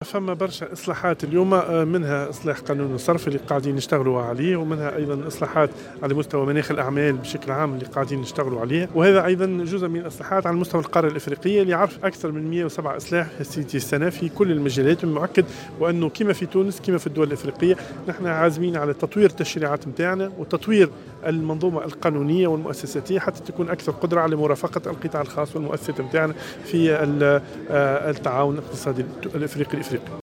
فما برشا إصلاحات اليوم، منها إصلاح قانون الصرف اللي قاعدين نشتغلوا عليه، ومنها أيضا إصلاحات على مستوى مناخ الأعمال بشكل عام اللي قاعدين نشتغلوا عليه، وهذا أيضا جزء من الإصلاحات على مستوى القارة الإفريقية اللي يعرف أكثر من 107 إصلاح سيتي السنة في كل المجالات. من المؤكد وأنه كما في تونس كما في الدول الإفريقية نحن عازمين على تطوير التشريعات متاعنا وتطوير المنظومة القانونية والمؤسساتية حتى تكون أكثر قدرة على مرافقة القطاع الخاص والمؤسسات متاعنا في التعاون الاقتصادي الإفريقي.